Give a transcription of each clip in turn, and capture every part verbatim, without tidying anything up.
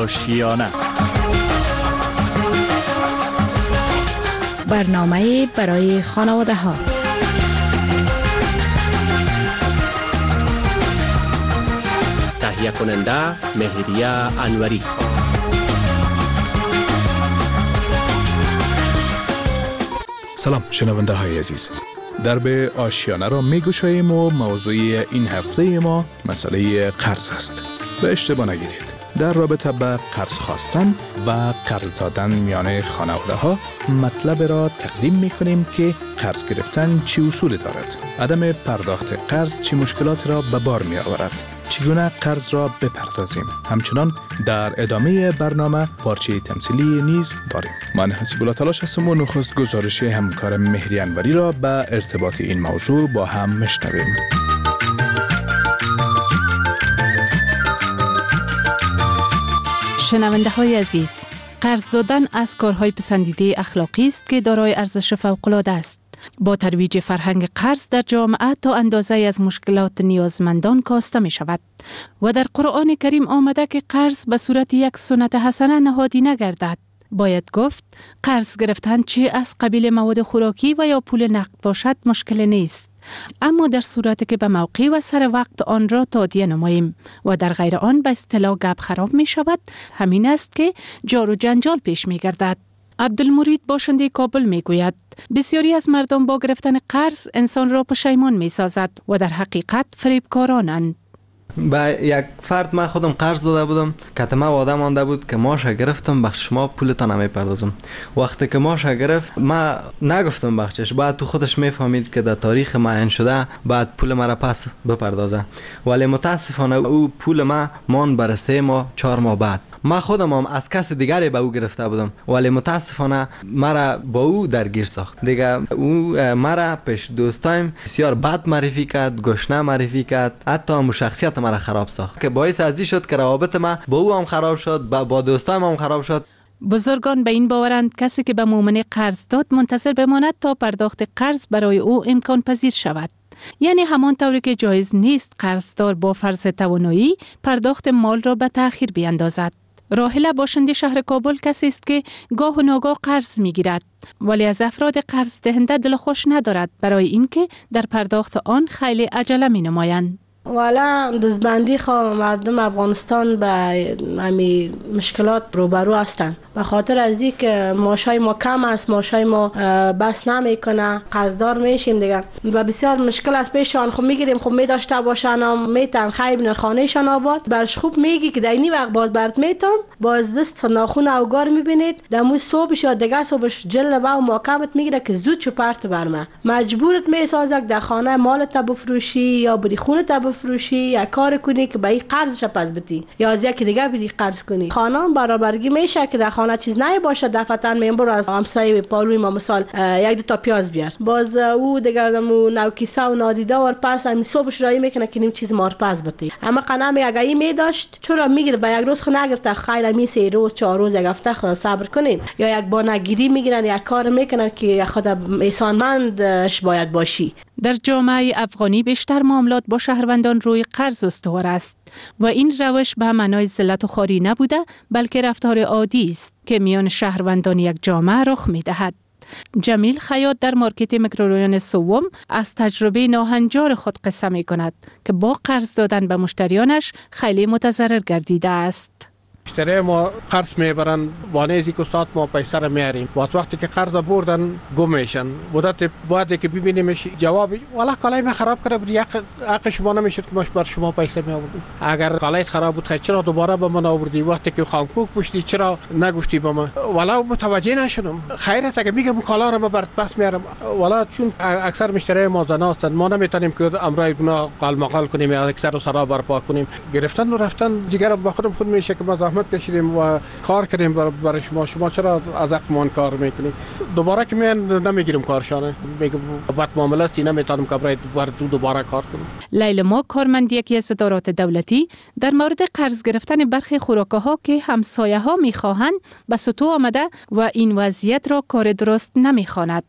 آشیانه. برنامه برای خانواده ها. تهیه کننده مهریه انوری. سلام شنونده های عزیز. درب آشیانه را می گشاییم و موضوع این هفته ما مسئله قرض است. به اشتباه نگیرید. در رابطه با قرض خواستن و قرض دادن میان خانواده ها مطلب را تقدیم می کنیم که قرض گرفتن چه اصولی دارد، عدم پرداخت قرض چه مشکلات را به بار می آورد، چگونه قرض را بپردازیم. همچنان در ادامه برنامه پارچه تمثیلی نیز داریم. من حسیب الله تلاش هستم و نخست گزارش همکار مهری انوری را به ارتباط این موضوع با هم میشنویم. شنونده های عزیز، قرض دادن از کارهای پسندیده اخلاقی است که دارای ارزش فوق‌العاده است. با ترویج فرهنگ قرض در جامعه تا اندازه از مشکلات نیازمندان کاسته می شود و در قرآن کریم آمده که قرض به صورت یک سنت حسنه نهادی نگردد. باید گفت قرض گرفتن چه از قبیل مواد خوراکی و یا پول نقد باشد مشکل نیست، اما در صورتی که به موقع و سر وقت آن را تادیه نماییم و در غیر آن به اصطلاح گپ خراب می شود، همین است که جار و جنجال پیش می گردد. عبدالمرید باشنده کابل می گوید بسیاری از مردم با گرفتن قرض انسان را پشیمان می سازد و در حقیقت فریبکارانند. با یک فرد من خودم قرض داده بودم که ما وعده مانده بود که ماش گرفتم بخش شما پولتان نمیپردازم. وقتی که ماش گرفت ما نگفتم بخشش، بعد تو خودش میفهمید که در تاریخ معین شده بعد پول مرا پس بپردازه، ولی متاسفانه او پول ما مان بر سه ماه چهار ماه بعد. ما خودم هم از کس دیگری به او گرفته بودم ولی متاسفانه مرا با او درگیر ساخت. دیگه او مرا پیش دوستایم بسیار بد معرفی کرد، گشنه معرفی کرد، حتی هم شخصیت مرا خراب ساخت که باعث ازی شد که روابط ما با او هم خراب شد، با, با دوستایم هم خراب شد. بزرگان به این باورند کسی که به مؤمن قرض داد منتظر بماند تا پرداخت قرض برای او امکان پذیر شود. یعنی همان طوری که جایز نیست قرضدار با فرض توانایی پرداخت مال را به تأخیر بیاندازد. راحله باشنده شهر کابل کسی است که گاه و ناگاه قرض میگیرد ولی از افراد قرض دهنده دل خوش ندارد برای اینکه در پرداخت آن خیلی عجله می نمایند. والا دزبندی خواه مردم افغانستان به همی مشکلات روبرو هستند به خاطر از این که معاشای ما کم است، معاشای ما بس نمیکنه، قرضدار میشیم دیگه و بسیار مشکل است پیشان. خب میگیریم خب میداشته باشن میتن خیر بین خانهشان آباد برش خوب میگی که در اینی وقت باز برات میتم باز دست ناخون اوگار میبینید دمو صبحش یا دیگه صبحش جل با و محکمت میگیره که زود چپرت برمه مجبورت میسازه در خانه مالت بفروشی یا بری خونت فروشی یا کار کنی که به این قرضش پس بدی یا از یکی دیگه بری قرض کنی. خانم برابرگی میشه که در خانه چیز نه باشه دفعتاً میام برو از همسایه پالوی ما مثال یک دو تا پیاز بیار باز او دیگه مو نو کیسه و نادیده ور پس هم صبحش رای میکنه که نیم چیز مار پس بدی. اما قنم اگه این میداشت چرا میگیره به یک روز خو نگرفته خیر می سه روز چهار روز یک هفته خو صبر کنین یا یک بانگیری میگیرن یک کار میکنن که خود احسانمندش باید باشی. در جامعه افغانی بیشتر معاملات با شهروندان روی قرض استوار است و این روش به معنای ذلت و خواری نبوده بلکه رفتار عادی است که میان شهروندان یک جامعه رخ می‌دهد. جمیل خیاط در مارکت میکروریان سوم از تجربه ناهنجار خود قصه می‌کند که با قرض دادن به مشتریانش خیلی متضرر گردیده است. مشتری ما قرض میبرن وانه که استاد ما پیسه را میاریم واسه وقتی که قرض بردن گم میشن مدت بعد که ببینیمش جواب والا کالای ما خراب کرده بود یک حق شما نمیشد که ما بر شما پیسه می آوردیم. اگر کالایت خراب بود چرا دوباره به من آوردی؟ وقتی که خامکوک پشتی چرا نگفتی به من؟ والا متوجه نشدم. خیر است اگه میگم کالا را ما برات پس میارم. والا چون اکثر مشتری ما زنا هستند ما نمیتونیم که امرای گناه قالمقال کنیم یا اکثر سرا برپا کنیم. گرفتن و رفتن دیگر با خودم خود میشه که ما زحمت کشیدیم و کار کردیم برای شما شما چرا از حقمان کار میکنید؟ دوباره که من نمیگیرم کارشانه میگم بد معاملاتی نمیتونم که برای دوباره کار کنم. لیلا کارمند یکی از ادارات دولتی در مورد قرض گرفتن برخی خوراک‌ها که همسایه‌ها میخواهند به سطوح آمده و این وضعیت را کار درست نمیخواند.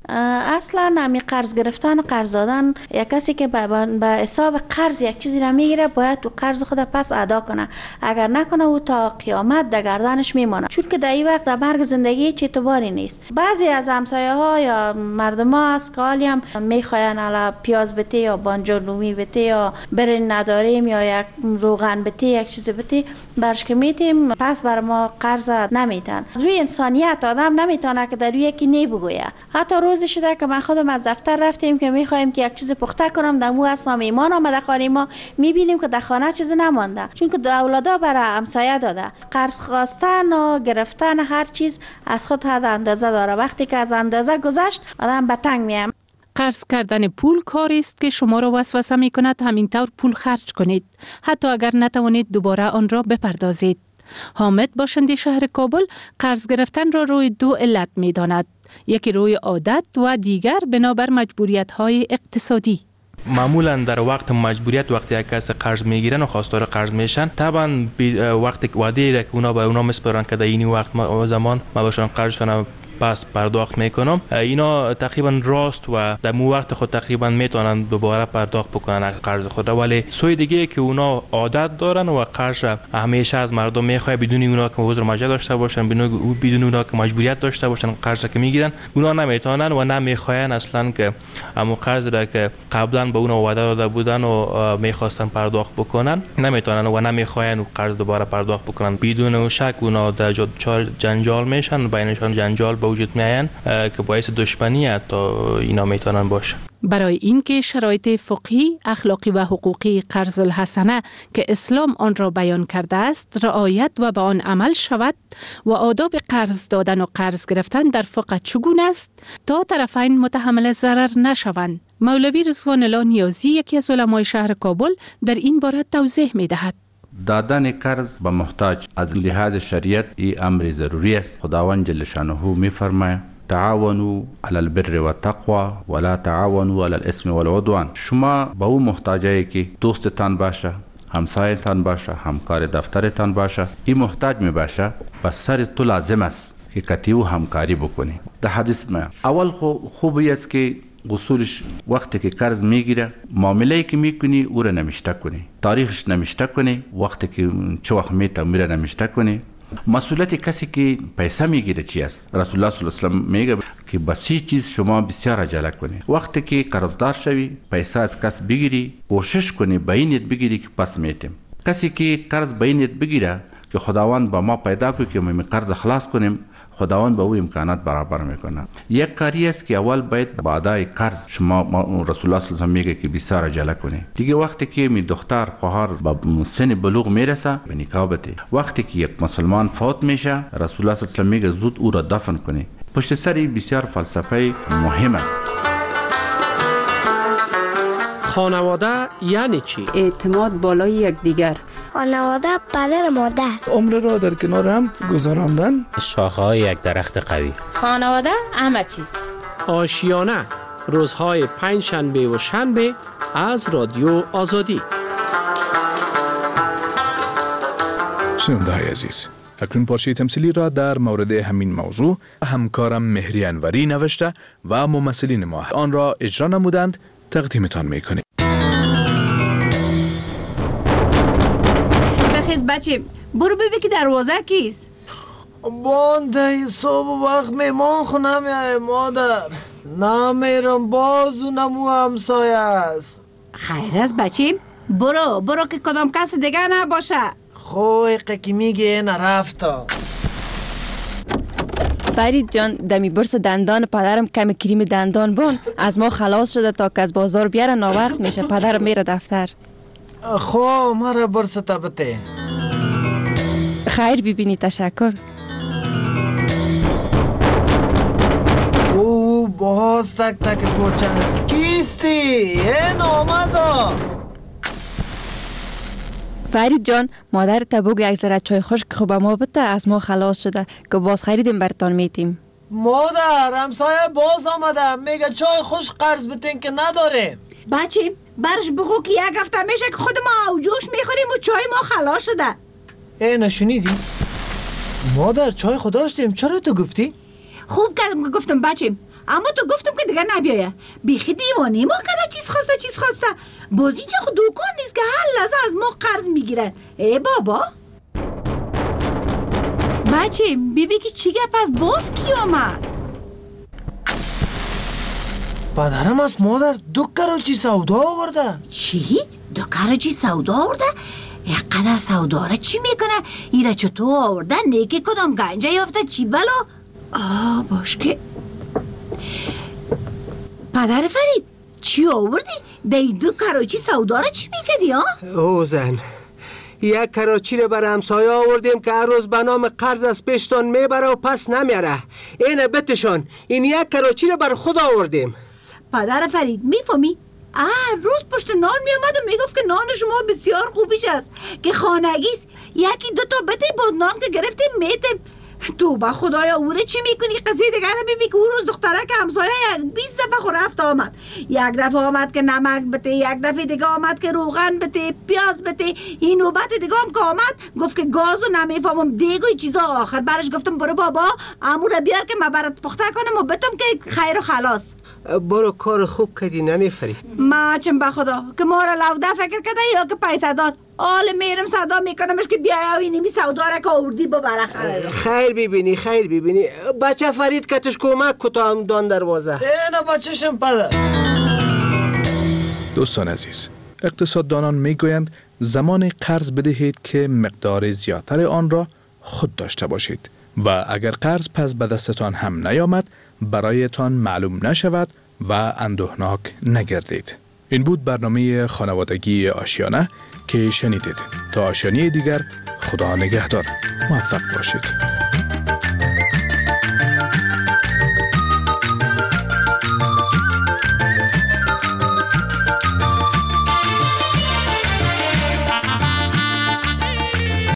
اصلا همی قرض گرفتن و قرض دادن، یک کسی که به حساب قرض یک چیزی را میگیره باید تو قرض خود پس ادا کنه، اگر نکنه او تا قیامت در گردنش میمانه، چون که در این وقت در مرگ زندگی چه اعتباری نیست. بعضی از همسایه ها یا مردم ها از کالی هم میخواین الا پیاز بته یا بانجان رومی بته یا برنج نداریم یا یک روغن بته یک چیز بته برش که میتیم، پس بر ما قرض نمیتن. روی انسانیت آدم نمیتونه که در روی یکی نی بگویه. حتی روزی شده که من خودم از دفتر رفتیم که میخوایم که یک چیز پخته کنم، در مو اسنا میمان آمده خانه ما، میبینیم که در خانه چیز نمانده، چون که اولادا برای همسایه داده. قرض خواستن و گرفتن هر چیز از خود حد اندازه داره، وقتی که از اندازه گذشت آدم به تنگ میام. قرض کردن پول کاری است که شما را وسوسه می کند همینطور پول خرج کنید، حتی اگر نتوانید دوباره آن را بپردازید. حامد باشنده شهر کابل قرض گرفتن را روی دو علت می داند، یکی روی عادت و دیگر بنابر مجبوریت های اقتصادی. معمولا در وقت مجبوریت وقتی یک کس قرض میگیرن و خواستار قرض میشن، طبعا وقتی وعده را که اونا به اونا میسپارن که در این وقت ما زمان ما باشن قرضشون پس پرداخت میکنم، اینا تقریبا راست و در مو وقت خود تقریبا میتونن دوباره پرداخت بکنن قرض خود را. ولی سوی دیگه که اونا عادت دارن و قرض همیشه از مردم میخواد بدون اونا که حضور مجاز داشته باشن، بدون اونا که مجبوریت داشته باشن قرض که میگیرن، اونا نمیتونن و نمیخواین اصلا که همون قرض را که قبلا به اونا وعده داده بودن و میخواستن پرداخت بکنن نمیتونن و نمیخواین قرض دوباره پرداخت بکنن. بدون شک اونا در جنجال میشن، بینشان جنجال وجود میاین که باعث دشمنی حتی اینا میتونن باشه. برای اینکه شرایط فقهی، اخلاقی و حقوقی قرض الحسنه که اسلام آن را بیان کرده است رعایت و به آن عمل شود و آداب قرض دادن و قرض گرفتن در فقه چگونه است تا طرفین متحمل ضرر نشوند، مولوی رضوان الله نیازی یکی از علمای شهر کابل در این باره توضیح میدهد. دادن قرض به محتاج از لحاظ شریعت ای امر ضروری است. خداوند جل شانه می فرماید تعاونوا علی البر و التقوى ولا تعاونوا علی الاثم والعدوان. شما به او محتاجی که دوستتان باشه، همسایتان باشه، همکار دفترتان باشه، این محتاج می باشه، بس سر تو لازم است که کتیو همکاری بکنی. در حدیث ما اول خوبی است که اصولش وقتی که قرض میگیره معامله‌ای که میکنی او را نمیشته کنی، تاریخش نمیشته کنی، وقتی که چه وقت میته میره نمیشته کنی. مسئولیت کسی که پیسه میگیره چی است؟ رسول الله صلی الله علیه و سلم میگه که بسی چیز شما بسیار عجله کنی. وقتی که قرضدار شوی پیسه از کس بگیری کوشش کنی به این نیت بگیری که پس میتیم. کسی که قرض به این نیت بگیره که خداوند با ما پیدا کنه که ما قرض خلاص کنیم، خداوند به او امکانات برابر میکنه. یک کاری است که اول باید با ادای قرض شما رسول الله صلی الله علیه و میگه که بسیار عجله کنی. دیگه وقتی که می دختر خواهر به سن بلوغ میرسه به نکاح بده. وقتی که یک مسلمان فوت میشه رسول الله صلی الله علیه و میگه زود او را دفن کنی. پشت سر این بسیار فلسفه مهم است. خانواده یعنی چی؟ اعتماد بالای یکدیگر. خانواده پدر مادر. عمر را در کنار هم گذراندن. شاخه‌های یک درخت قوی. خانواده همه چیز. آشیانه روزهای پنج شنبه و شنبه از رادیو آزادی. شنونده های عزیز، اکنون پارچه تمثیلی را در مورد همین موضوع همکارم مهری انوری نوشته و ممثلین ما آن را اجرا نمودند، تقدیمتان میکنیم. بخیز بچه برو ببین که دروازه کیست. بانده صبح وقت میمان خونه میای مادر. نمیرم بازو نمو همسایه است. خیر است بچه برو برو که کدام کس دیگه نباشه. خوی که میگه نرفتا. فرید جان دمی برس دندان پدرم کمی کریم دندان بون از ما خلاص شده تا که از بازار بیاره ناوقت میشه. پدرم میره دفتر. خو مرا برس تبته. خیر ببینی تشکر. او باز تک تک کوچه است. کیستی؟ این آمده. فرید جان مادر تا بگو یک ذره چای خشک خوب ما بده، از ما خلاص شده که باز خریدیم برتان میتیم. مادر همسایه باز آمده میگه چای خشک قرض بتین که نداره. بچه برش بگو که یک هفته میشه که خود ما اوجوش میخوریم و چای ما خلاص شده. ای نشونیدی؟ مادر چای خود داشتیم چرا تو گفتی؟ خوب کردم که گفتم بچه. اما تو گفتم که دیگه نبیایه. بیخی دیوانه ما کده چیز خواسته چیز خواسته. باز اینجا خود دوکان نیست که هر لحظه از ما قرض میگیرن. ای بابا بچه بیبی که چی گپ از باز کی آمد؟ پدرم از مادر دو کراچی سودا آورده. چی؟ دو کراچی سودا آورده؟ یقدر سودا را چی میکنه؟ ایره چطور آورده؟ نیکی کدام گنجه یافته چی بلا؟ آه باش که پدر فرید چی آوردی؟ دی دو کراچی سودا را چی میکدی ها؟ او زن یک کراچی رو بر همسایه آوردیم که هر روز به نام قرض از پیشتان میبره و پس نمیاره. اینه بتشان این یک کراچی رو بر خود آوردیم. پدر فرید میفهمی؟ هر روز پشت نان میامد و میگفت که نان شما بسیار خوبیش است که خانگیست. یکی دو تا بده باز نان که گرفتیم میتیم. تو با خدایا اوره چی میکنی؟ قضیه دیگر رو ببین که اون روز دختره که همسایه یک بیست دفعه خور رفت آمد. یک دفعه آمد که نمک بده، یک دفعه دیگه آمد که روغن بده، پیاز بده. این نوبت دیگه هم که آمد گفت که گازو نمیفهمم دیگه و چیزا. آخر برش گفتم برو بابا عمو رو بیار که من برات پخته کنم و بتم که خیر و خلاص. برو کار خوب کردی ننی فرید. ما چم به خدا که ما را لوده فکر کرده یا که پیسه داد. آل میرم صدا میکنمش که بیا و نمی سودا را که آوردی ببره. خیر ببینی خیر ببینی. بچه فرید کتش کمک کتا هم دان دروازه. اینه بچهشم پدر. دوستان عزیز، اقتصاددانان میگویند زمان قرض بدهید که مقدار زیادتر آن را خود داشته باشید و اگر قرض پس به دستتان هم نیامد برایتان معلوم نشود و اندوهناک نگردید. این بود برنامه خانوادگی آشیانه که شنیدید. تا آشیانه دیگر خدا نگهدار. موفق باشید.